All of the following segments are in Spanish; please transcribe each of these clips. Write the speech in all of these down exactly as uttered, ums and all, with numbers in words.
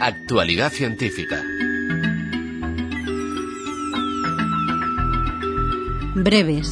Actualidad científica. Breves.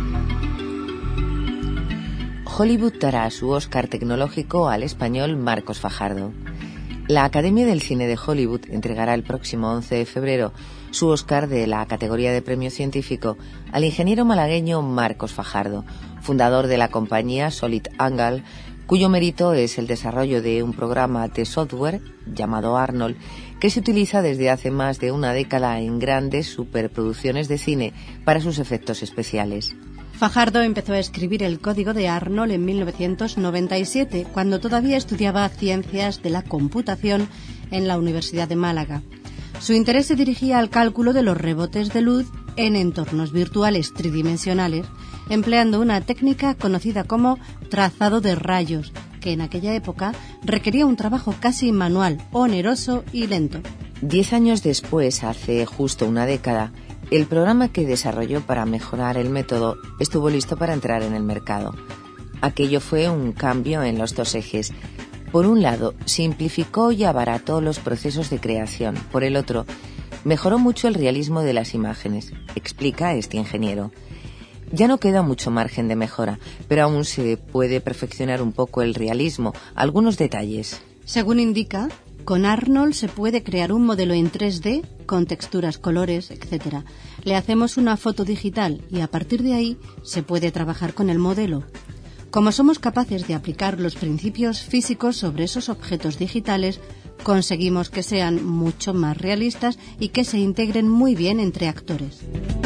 Hollywood dará su Oscar tecnológico al español Marcos Fajardo. La Academia del Cine de Hollywood entregará el próximo once de febrero su Oscar de la categoría de premio científico al ingeniero malagueño Marcos Fajardo, fundador de la compañía Solid Angle, cuyo mérito es el desarrollo de un programa de software llamado Arnold, que se utiliza desde hace más de una década en grandes superproducciones de cine para sus efectos especiales. Fajardo empezó a escribir el código de Arnold en mil novecientos noventa y siete, cuando todavía estudiaba ciencias de la computación en la Universidad de Málaga. Su interés se dirigía al cálculo de los rebotes de luz en entornos virtuales tridimensionales, empleando una técnica conocida como trazado de rayos, que en aquella época requería un trabajo casi manual, oneroso y lento. Diez años después, hace justo una década, el programa que desarrolló para mejorar el método estuvo listo para entrar en el mercado. Aquello fue un cambio en los dos ejes. Por un lado, simplificó y abarató los procesos de creación. Por el otro, mejoró mucho el realismo de las imágenes, explica este ingeniero. Ya no queda mucho margen de mejora, pero aún se puede perfeccionar un poco el realismo, algunos detalles. Según indica, con Arnold se puede crear un modelo en tres D con texturas, colores, etcétera. Le hacemos una foto digital y a partir de ahí se puede trabajar con el modelo. Como somos capaces de aplicar los principios físicos sobre esos objetos digitales, conseguimos que sean mucho más realistas y que se integren muy bien entre actores.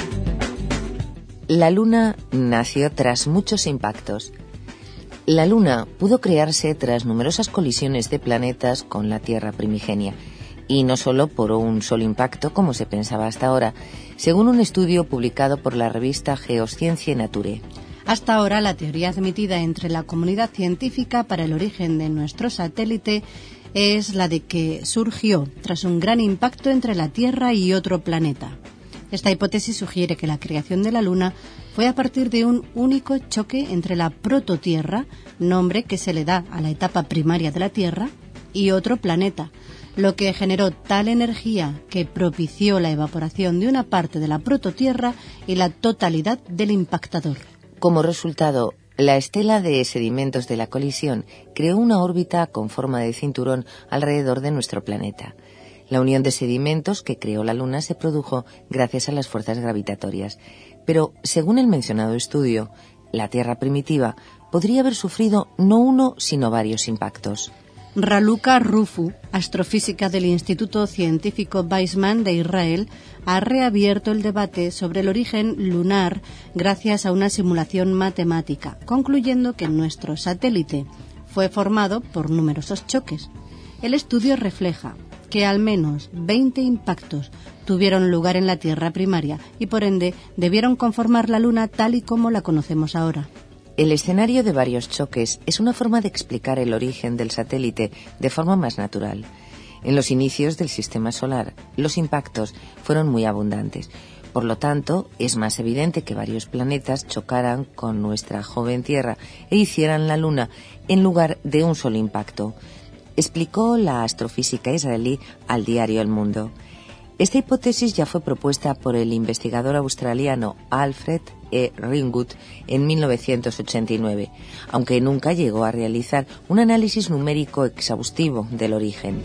La Luna nació tras muchos impactos. La Luna pudo crearse tras numerosas colisiones de planetas con la Tierra primigenia, y no solo por un solo impacto como se pensaba hasta ahora, según un estudio publicado por la revista Geoscientia Nature. Hasta ahora, la teoría admitida entre la comunidad científica para el origen de nuestro satélite es la de que surgió tras un gran impacto entre la Tierra y otro planeta. Esta hipótesis sugiere que la creación de la Luna fue a partir de un único choque entre la prototierra, nombre que se le da a la etapa primaria de la Tierra, y otro planeta, lo que generó tal energía que propició la evaporación de una parte de la prototierra y la totalidad del impactador. Como resultado, la estela de sedimentos de la colisión creó una órbita con forma de cinturón alrededor de nuestro planeta. La unión de sedimentos que creó la Luna se produjo gracias a las fuerzas gravitatorias. Pero, según el mencionado estudio, la Tierra primitiva podría haber sufrido no uno, sino varios impactos. Raluca Rufu, astrofísica del Instituto Científico Weizmann de Israel, ha reabierto el debate sobre el origen lunar gracias a una simulación matemática, concluyendo que nuestro satélite fue formado por numerosos choques. El estudio refleja que al menos veinte impactos tuvieron lugar en la Tierra primaria y, por ende, debieron conformar la Luna tal y como la conocemos ahora. El escenario de varios choques es una forma de explicar el origen del satélite de forma más natural. En los inicios del sistema solar, los impactos fueron muy abundantes. Por lo tanto, es más evidente que varios planetas chocaran con nuestra joven Tierra e hicieran la Luna en lugar de un solo impacto, explicó la astrofísica israelí al diario El Mundo. Esta hipótesis ya fue propuesta por el investigador australiano Alfred E. Ringwood en mil novecientos ochenta y nueve, aunque nunca llegó a realizar un análisis numérico exhaustivo del origen.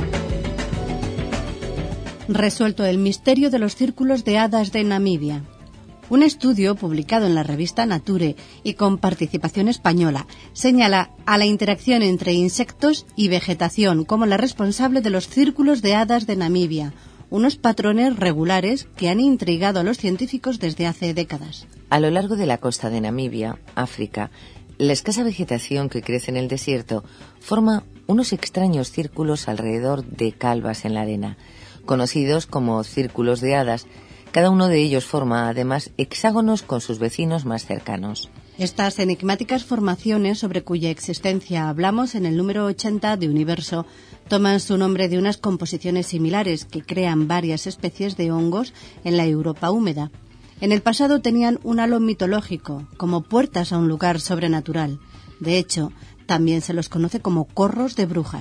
Resuelto el misterio de los círculos de hadas de Namibia. Un estudio publicado en la revista Nature y con participación española señala a la interacción entre insectos y vegetación como la responsable de los círculos de hadas de Namibia, unos patrones regulares que han intrigado a los científicos desde hace décadas. A lo largo de la costa de Namibia, África, la escasa vegetación que crece en el desierto forma unos extraños círculos alrededor de calvas en la arena, conocidos como círculos de hadas. Cada uno de ellos forma, además, hexágonos con sus vecinos más cercanos. Estas enigmáticas formaciones, sobre cuya existencia hablamos en el número ochenta de Universo, toman su nombre de unas composiciones similares que crean varias especies de hongos en la Europa húmeda. En el pasado tenían un halo mitológico, como puertas a un lugar sobrenatural. De hecho, también se los conoce como corros de brujas.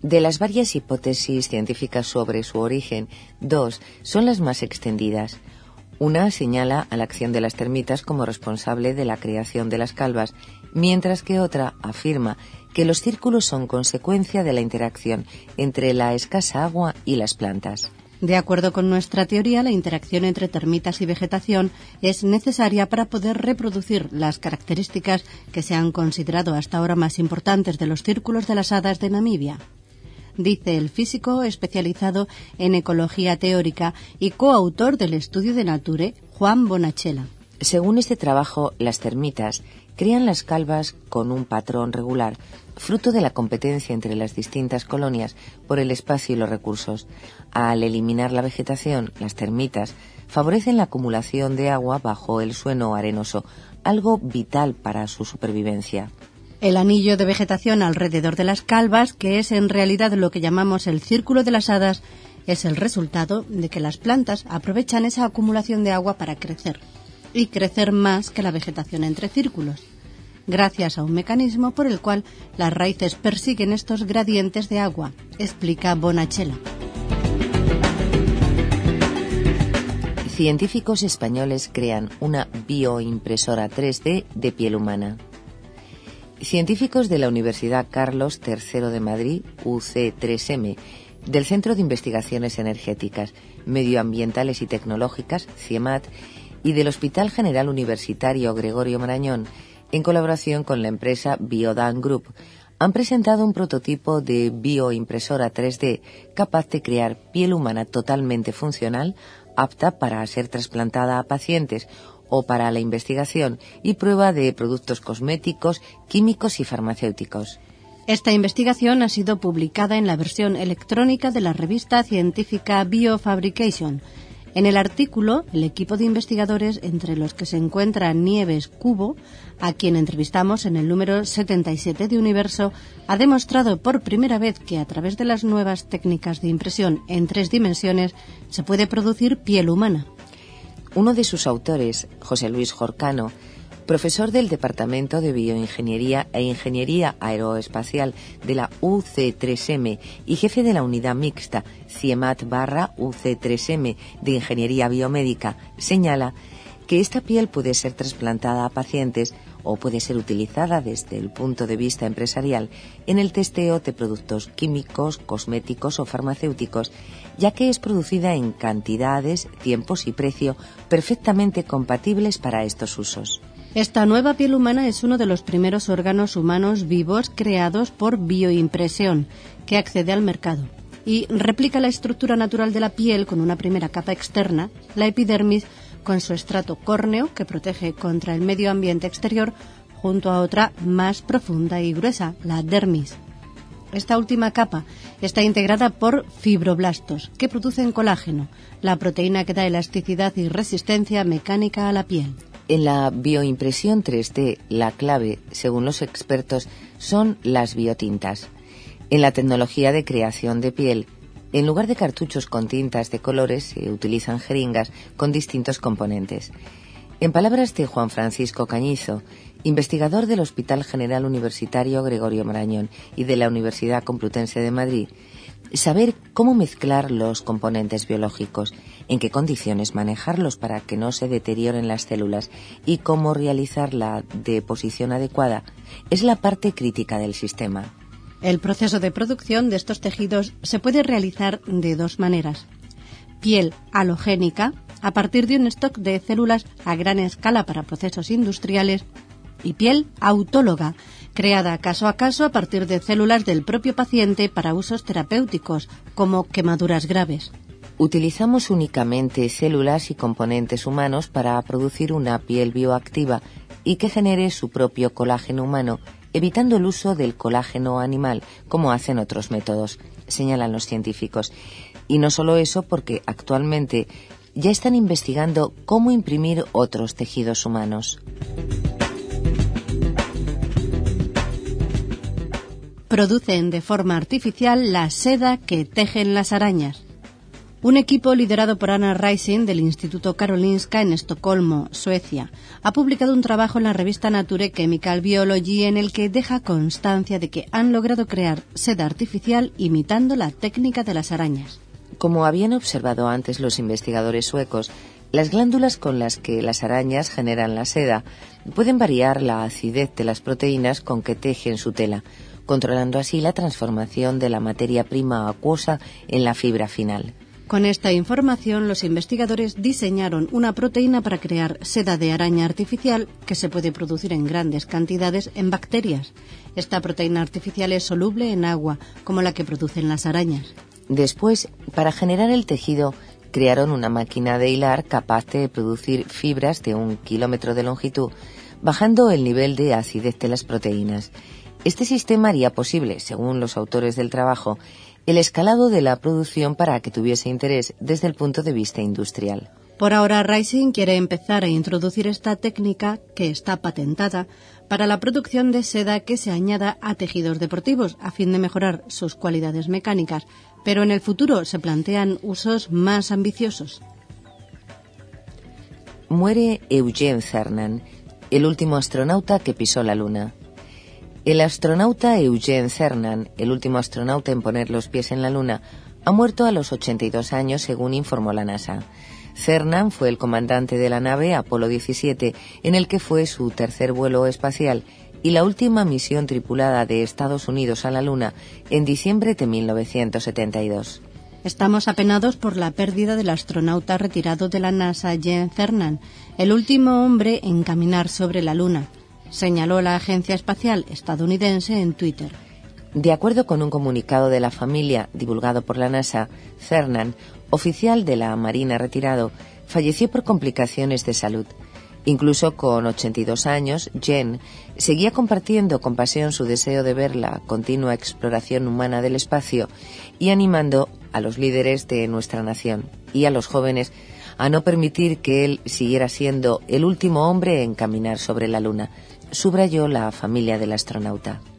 De las varias hipótesis científicas sobre su origen, dos son las más extendidas. Una señala a la acción de las termitas como responsable de la creación de las calvas, mientras que otra afirma que los círculos son consecuencia de la interacción entre la escasa agua y las plantas. De acuerdo con nuestra teoría, la interacción entre termitas y vegetación es necesaria para poder reproducir las características que se han considerado hasta ahora más importantes de los círculos de las hadas de Namibia, dice el físico especializado en ecología teórica y coautor del estudio de Nature, Juan Bonachela. Según este trabajo, las termitas crean las calvas con un patrón regular, fruto de la competencia entre las distintas colonias por el espacio y los recursos. Al eliminar la vegetación, las termitas favorecen la acumulación de agua bajo el suelo arenoso, algo vital para su supervivencia. El anillo de vegetación alrededor de las calvas, que es en realidad lo que llamamos el círculo de las hadas, es el resultado de que las plantas aprovechan esa acumulación de agua para crecer, y crecer más que la vegetación entre círculos, gracias a un mecanismo por el cual las raíces persiguen estos gradientes de agua, explica Bonachela. Científicos españoles crean una bioimpresora tres D de piel humana. Científicos de la Universidad Carlos tercero de Madrid, U C tres M, del Centro de Investigaciones Energéticas, Medioambientales y Tecnológicas, CIEMAT, y del Hospital General Universitario Gregorio Marañón, en colaboración con la empresa Biodan Group, han presentado un prototipo de bioimpresora tres D capaz de crear piel humana totalmente funcional, apta para ser trasplantada a pacientes o para la investigación y prueba de productos cosméticos, químicos y farmacéuticos. Esta investigación ha sido publicada en la versión electrónica de la revista científica Biofabrication. En el artículo, el equipo de investigadores, entre los que se encuentra Nieves Cubo, a quien entrevistamos en el número setenta y siete de Universo, ha demostrado por primera vez que a través de las nuevas técnicas de impresión en tres dimensiones se puede producir piel humana. Uno de sus autores, José Luis Jorcano, profesor del Departamento de Bioingeniería e Ingeniería Aeroespacial de la U C tres M y jefe de la unidad mixta CIEMAT barra U C tres M de Ingeniería Biomédica, señala que esta piel puede ser trasplantada a pacientes o puede ser utilizada desde el punto de vista empresarial en el testeo de productos químicos, cosméticos o farmacéuticos, ya que es producida en cantidades, tiempos y precio perfectamente compatibles para estos usos. Esta nueva piel humana es uno de los primeros órganos humanos vivos creados por bioimpresión que accede al mercado y replica la estructura natural de la piel con una primera capa externa, la epidermis, con su estrato córneo que protege contra el medio ambiente exterior, junto a otra más profunda y gruesa, la dermis. Esta última capa está integrada por fibroblastos, que producen colágeno, la proteína que da elasticidad y resistencia mecánica a la piel. En la bioimpresión tres D, la clave, según los expertos, son las biotintas. En la tecnología de creación de piel, en lugar de cartuchos con tintas de colores, se utilizan jeringas con distintos componentes. En palabras de Juan Francisco Cañizo, investigador del Hospital General Universitario Gregorio Marañón y de la Universidad Complutense de Madrid, saber cómo mezclar los componentes biológicos, en qué condiciones manejarlos para que no se deterioren las células y cómo realizar la deposición adecuada es la parte crítica del sistema. El proceso de producción de estos tejidos se puede realizar de dos maneras. Piel halogénica, a partir de un stock de células a gran escala para procesos industriales, y piel autóloga, creada caso a caso a partir de células del propio paciente para usos terapéuticos, como quemaduras graves. Utilizamos únicamente células y componentes humanos para producir una piel bioactiva y que genere su propio colágeno humano, evitando el uso del colágeno animal, como hacen otros métodos, señalan los científicos. Y no solo eso, porque actualmente ya están investigando cómo imprimir otros tejidos humanos. Producen de forma artificial la seda que tejen las arañas. Un equipo liderado por Anna Rising del Instituto Karolinska en Estocolmo, Suecia, ha publicado un trabajo en la revista Nature Chemical Biology en el que deja constancia de que han logrado crear seda artificial imitando la técnica de las arañas. Como habían observado antes los investigadores suecos, las glándulas con las que las arañas generan la seda pueden variar la acidez de las proteínas con que tejen su tela, controlando así la transformación de la materia prima acuosa en la fibra final. Con esta información, los investigadores diseñaron una proteína para crear seda de araña artificial que se puede producir en grandes cantidades en bacterias. Esta proteína artificial es soluble en agua, como la que producen las arañas. Después, para generar el tejido, crearon una máquina de hilar capaz de producir fibras de un kilómetro de longitud, bajando el nivel de acidez de las proteínas. Este sistema haría posible, según los autores del trabajo, el escalado de la producción para que tuviese interés desde el punto de vista industrial. Por ahora, Rising quiere empezar a introducir esta técnica, que está patentada, para la producción de seda que se añada a tejidos deportivos, a fin de mejorar sus cualidades mecánicas, pero en el futuro se plantean usos más ambiciosos. Muere Eugene Cernan, el último astronauta que pisó la Luna. El astronauta Eugene Cernan, el último astronauta en poner los pies en la Luna, ha muerto a los ochenta y dos años, según informó la NASA. Cernan fue el comandante de la nave Apolo diecisiete, en el que fue su tercer vuelo espacial y la última misión tripulada de Estados Unidos a la Luna en diciembre de mil novecientos setenta y dos. Estamos apenados por la pérdida del astronauta retirado de la NASA, Eugene Cernan, el último hombre en caminar sobre la Luna, señaló la agencia espacial estadounidense en Twitter. De acuerdo con un comunicado de la familia divulgado por la NASA, Cernan, oficial de la Marina retirado, falleció por complicaciones de salud. Incluso con ochenta y dos años, Jen seguía compartiendo con pasión su deseo de ver la continua exploración humana del espacio y animando a los líderes de nuestra nación y a los jóvenes a no permitir que él siguiera siendo el último hombre en caminar sobre la Luna, subrayó la familia del astronauta.